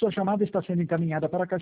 Sua chamada está sendo encaminhada para a caixa